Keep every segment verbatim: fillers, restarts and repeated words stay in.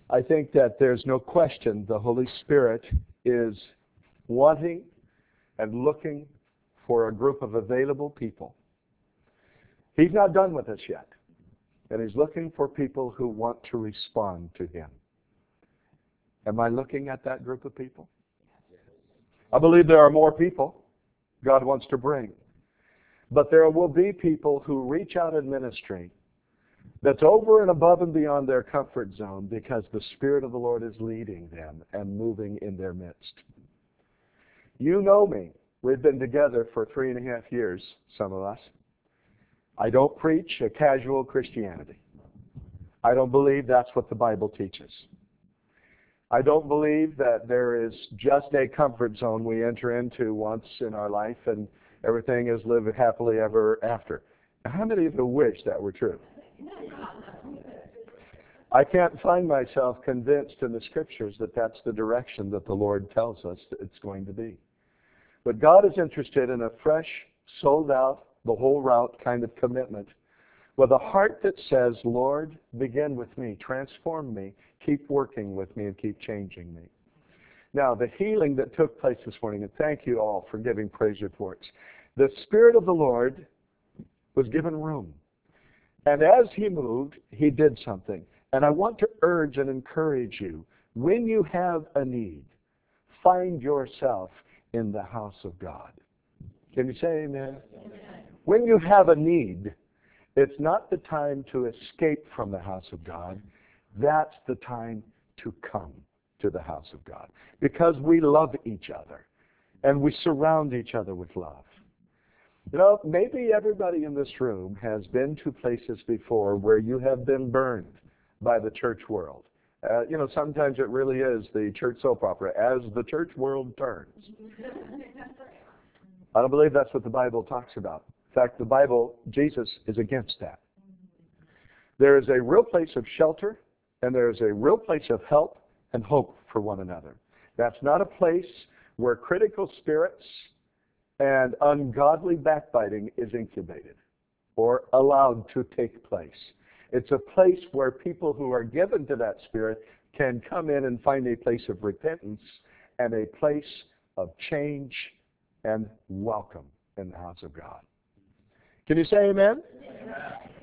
I think that there's no question the Holy Spirit is wanting and looking for a group of available people. He's not done with us yet. And He's looking for people who want to respond to Him. Am I looking at that group of people? I believe there are more people God wants to bring. But there will be people who reach out in ministry that's over and above and beyond their comfort zone because the Spirit of the Lord is leading them and moving in their midst. You know me. We've been together for three and a half years, some of us. I don't preach a casual Christianity. I don't believe that's what the Bible teaches. I don't believe that there is just a comfort zone we enter into once in our life and everything is lived happily ever after. How many of you wish that were true? I can't find myself convinced in the Scriptures that that's the direction that the Lord tells us it's going to be. But God is interested in a fresh, sold out, the whole route kind of commitment with a heart that says, Lord, begin with me, transform me, keep working with me, and keep changing me. Now, the healing that took place this morning, and thank you all for giving praise reports. The Spirit of the Lord was given room. And as He moved, He did something. And I want to urge and encourage you, when you have a need, find yourself in the house of God. Can you say amen? Amen. When you have a need, it's not the time to escape from the house of God. That's the time to come to the house of God. Because we love each other. And we surround each other with love. You know, maybe everybody in this room has been to places before where you have been burned by the church world. Uh, you know, sometimes it really is the church soap opera, as the church world turns. I don't believe that's what the Bible talks about. In fact, the Bible, Jesus is against that. There is a real place of shelter, and there is a real place of help and hope for one another. That's not a place where critical spirits and ungodly backbiting is incubated or allowed to take place. It's a place where people who are given to that spirit can come in and find a place of repentance and a place of change and welcome in the house of God. Can you say amen? Amen.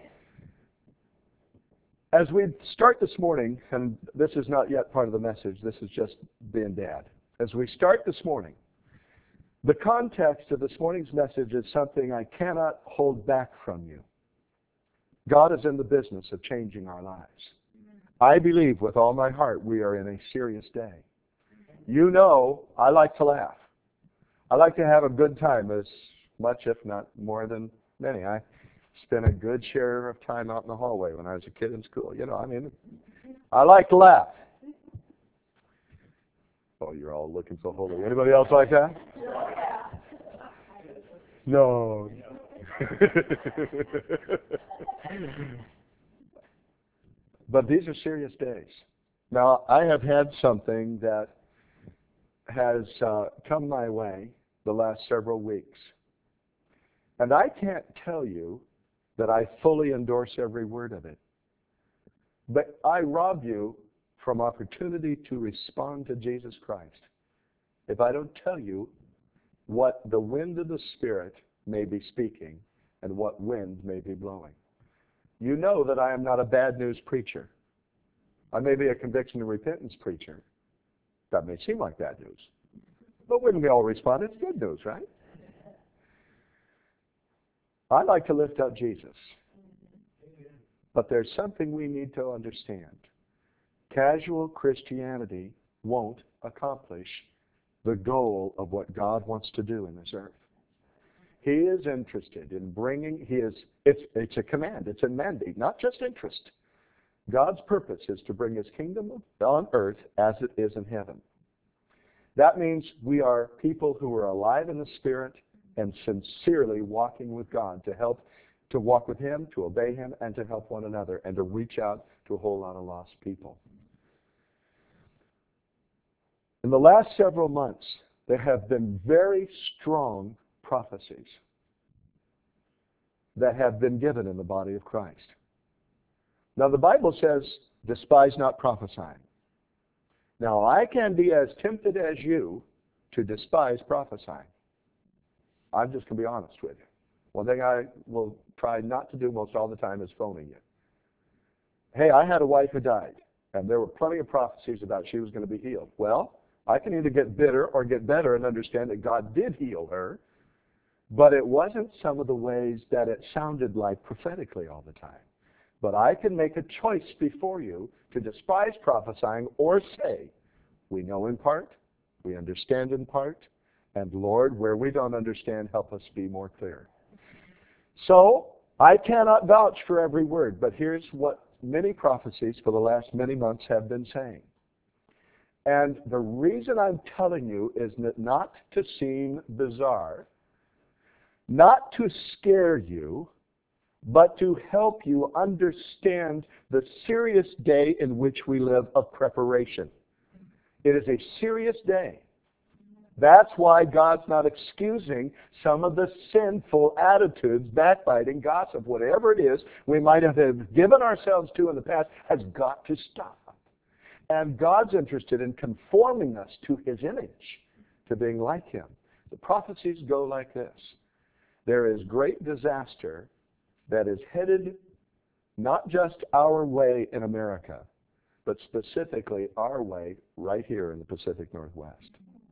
As we start this morning, and this is not yet part of the message, this is just being dad. As we start this morning, the context of this morning's message is something I cannot hold back from you. God is in the business of changing our lives. I believe with all my heart we are in a serious day. You know, I like to laugh. I like to have a good time as much, if not more than many. I spent a good share of time out in the hallway when I was a kid in school. You know, I mean, I like to laugh. Oh, you're all looking so holy. Anybody else like that? No. But these are serious days. Now, I have had something that has uh, come my way the last several weeks. And I can't tell you that I fully endorse every word of it. But I rob you from opportunity to respond to Jesus Christ if I don't tell you what the wind of the Spirit may be speaking and what wind may be blowing. You know that I am not a bad news preacher. I may be a conviction and repentance preacher. That may seem like bad news. But when we all respond, it's good news, right? I like to lift up Jesus. But there's something we need to understand. Casual Christianity won't accomplish the goal of what God wants to do in this earth. He is interested in bringing, he is, it's, it's a command, it's a mandate, not just interest. God's purpose is to bring His kingdom on earth as it is in heaven. That means we are people who are alive in the Spirit and sincerely walking with God to help, to walk with Him, to obey Him, and to help one another, and to reach out to a whole lot of lost people. In the last several months, there have been very strong prophecies that have been given in the body of Christ. Now, the Bible says, despise not prophesying. Now, I can be as tempted as you to despise prophesying. I'm just going to be honest with you. One thing I will try not to do most all the time is phoning you. Hey, I had a wife who died, and there were plenty of prophecies about she was going to be healed. Well, I can either get bitter or get better and understand that God did heal her, but it wasn't some of the ways that it sounded like prophetically all the time. But I can make a choice before you to despise prophesying or say, we know in part, we understand in part, and Lord, where we don't understand, help us be more clear. So, I cannot vouch for every word, but here's what many prophecies for the last many months have been saying. And the reason I'm telling you is not to seem bizarre, not to scare you, but to help you understand the serious day in which we live of preparation. It is a serious day. That's why God's not excusing some of the sinful attitudes, backbiting, gossip, whatever it is we might have given ourselves to in the past has got to stop. And God's interested in conforming us to His image, to being like Him. The prophecies go like this. There is great disaster that is headed not just our way in America, but specifically our way right here in the Pacific Northwest.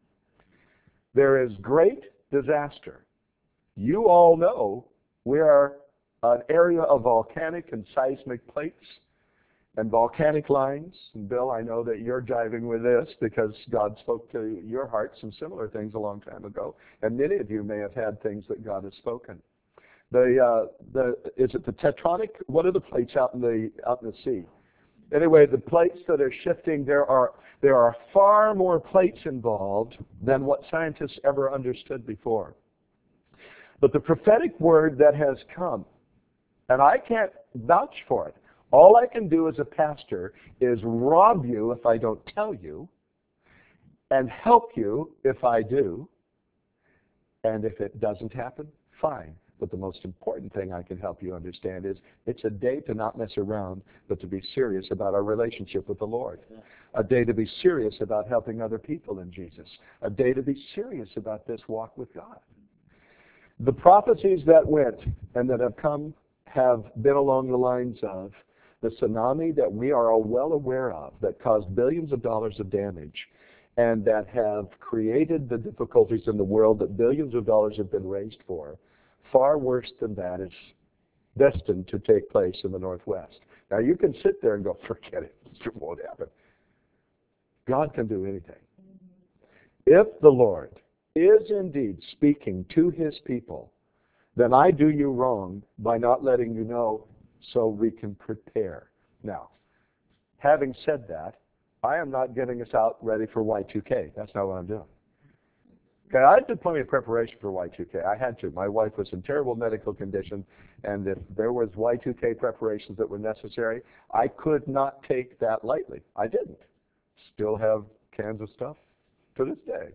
There is great disaster. You all know we are an area of volcanic and seismic plates and volcanic lines. And Bill, I know that you're jiving with this because God spoke to your heart some similar things a long time ago. And many of you may have had things that God has spoken. The, uh, the, is it the tectonic? What are the plates out in the, out in the sea? Anyway, the plates that are shifting, there are, there are far more plates involved than what scientists ever understood before. But the prophetic word that has come, and I can't vouch for it, all I can do as a pastor is rob you if I don't tell you, and help you if I do, and if it doesn't happen, fine. But the most important thing I can help you understand is it's a day to not mess around, but to be serious about our relationship with the Lord. A day to be serious about helping other people in Jesus. A day to be serious about this walk with God. The prophecies that went and that have come have been along the lines of the tsunami that we are all well aware of that caused billions of dollars of damage and that have created the difficulties in the world that billions of dollars have been raised for. Far worse than that is destined to take place in the Northwest. Now you can sit there and go, forget it, it won't happen. God can do anything. If the Lord is indeed speaking to His people, then I do you wrong by not letting you know so we can prepare. Now, having said that, I am not getting us out ready for Y two K. That's not what I'm doing. Okay, I did plenty of preparation for Y two K. I had to. My wife was in terrible medical condition, and if there was Y two K preparations that were necessary, I could not take that lightly. I didn't. Still have cans of stuff to this day.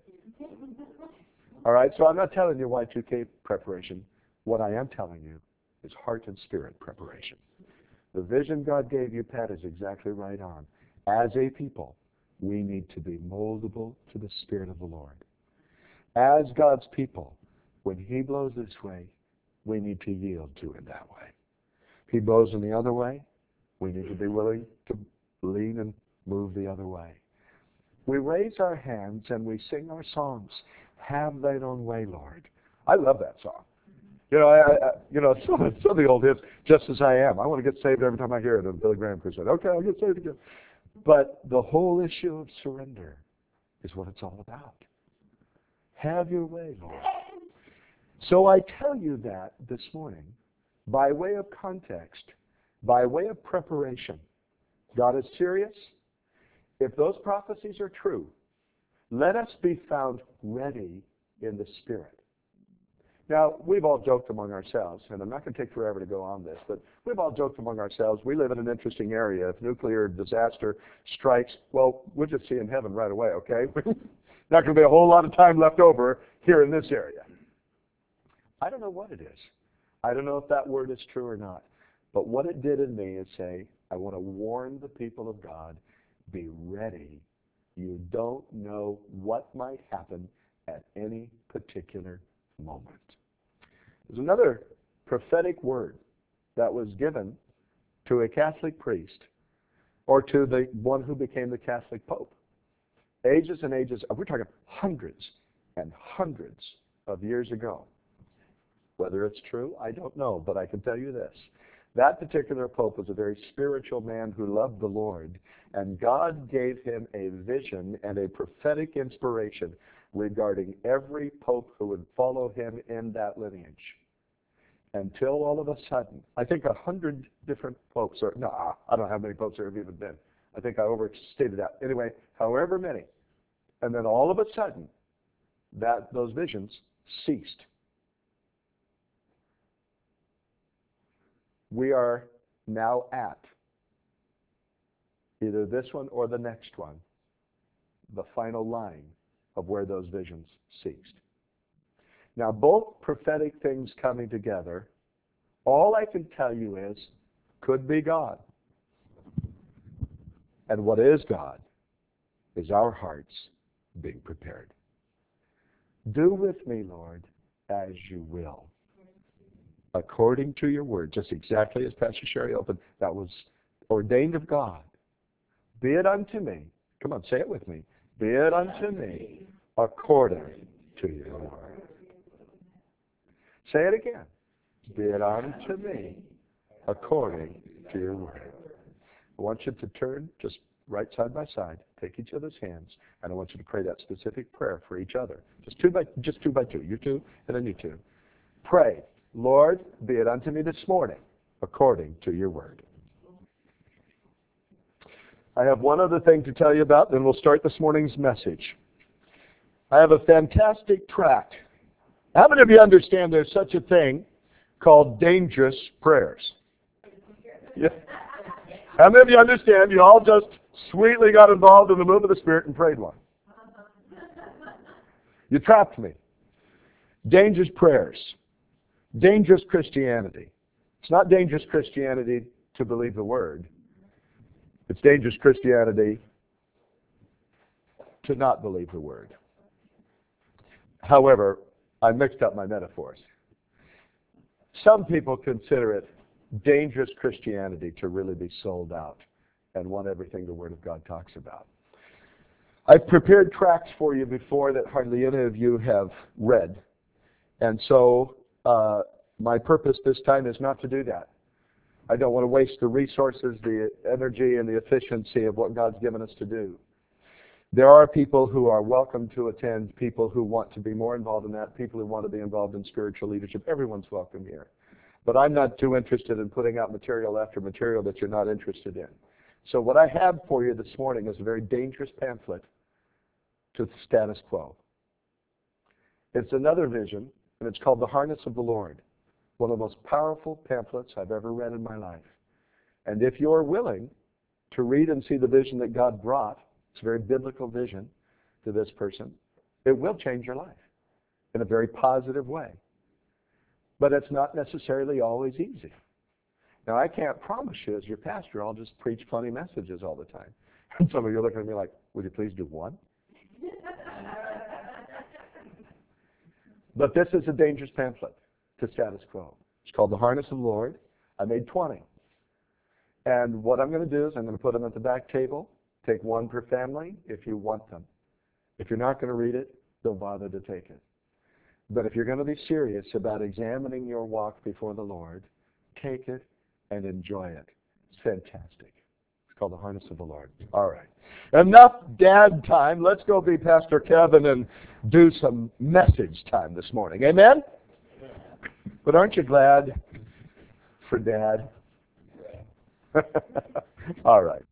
All right, so I'm not telling you Y two K preparation. What I am telling you is heart and spirit preparation. The vision God gave you, Pat, is exactly right on. As a people, we need to be moldable to the Spirit of the Lord. As God's people, when He blows this way, we need to yield to Him that way. If He blows in the other way, we need to be willing to lean and move the other way. We raise our hands and we sing our songs, Have Thine Own Way, Lord. I love that song. You know, I, I, you know, some of, some of the old hymns, Just As I Am. I want to get saved every time I hear it on Billy Graham crusade. Okay, I'll get saved again. But the whole issue of surrender is what it's all about. Have your way, Lord. So I tell you that this morning by way of context, by way of preparation. God is serious. If those prophecies are true, let us be found ready in the Spirit. Now, we've all joked among ourselves, and I'm not going to take forever to go on this, but we've all joked among ourselves. We live in an interesting area. If nuclear disaster strikes, well, we'll just see in heaven right away, okay? Not going to be a whole lot of time left over here in this area. I don't know what it is. I don't know if that word is true or not. But what it did in me is say, I want to warn the people of God, be ready. You don't know what might happen at any particular moment. There's another prophetic word that was given to a Catholic priest or to the one who became the Catholic Pope. Ages and ages, we're talking hundreds and hundreds of years ago. Whether it's true, I don't know, but I can tell you this. That particular Pope was a very spiritual man who loved the Lord, and God gave him a vision and a prophetic inspiration regarding every Pope who would follow him in that lineage. Until all of a sudden, I think a hundred different popes, or no, I don't know how many popes there have even been. I think I overstated that. Anyway, however many. And then all of a sudden, that those visions ceased. We are now at either this one or the next one, the final line of where those visions ceased. Now, both prophetic things coming together, all I can tell you is, could be God. And what is God is our hearts being prepared. Do with me, Lord, as you will, according to your word, just exactly as Pastor Sherry opened. That was ordained of God. Be it unto me. Come on, say it with me. Be it unto me according to your word. Say it again. Be it unto me according to your word. I want you to turn just right side by side, take each other's hands, and I want you to pray that specific prayer for each other. Just two by just two by two. You two, and then you two. Pray, Lord, be it unto me this morning according to your word. I have one other thing to tell you about, then we'll start this morning's message. I have a fantastic tract. How many of you understand there's such a thing called dangerous prayers? Yeah. How many of you understand you all just sweetly got involved in the move of the Spirit and prayed one? You trapped me. Dangerous prayers. Dangerous Christianity. It's not dangerous Christianity to believe the Word. It's dangerous Christianity to not believe the Word. However, I mixed up my metaphors. Some people consider it dangerous Christianity to really be sold out and want everything the Word of God talks about. I've prepared tracts for you before that hardly any of you have read. And so uh, my purpose this time is not to do that. I don't want to waste the resources, the energy, and the efficiency of what God's given us to do. There are people who are welcome to attend, people who want to be more involved in that, people who want to be involved in spiritual leadership. Everyone's welcome here. But I'm not too interested in putting out material after material that you're not interested in. So what I have for you this morning is a very dangerous pamphlet to the status quo. It's another vision, and it's called The Harness of the Lord. One of the most powerful pamphlets I've ever read in my life. And if you're willing to read and see the vision that God brought, it's a very biblical vision to this person, it will change your life in a very positive way. But it's not necessarily always easy. Now, I can't promise you as your pastor I'll just preach funny messages all the time. And some of you are looking at me like, would you please do one? But this is a dangerous pamphlet to status quo. It's called The Harness of the Lord. I made twenty. And what I'm going to do is I'm going to put them at the back table. Take one per family if you want them. If you're not going to read it, don't bother to take it. But if you're going to be serious about examining your walk before the Lord, take it and enjoy it. It's fantastic. It's called The Harness of the Lord. All right. Enough dad time. Let's go be Pastor Kevin and do some message time this morning. Amen? But aren't you glad for Dad? All right.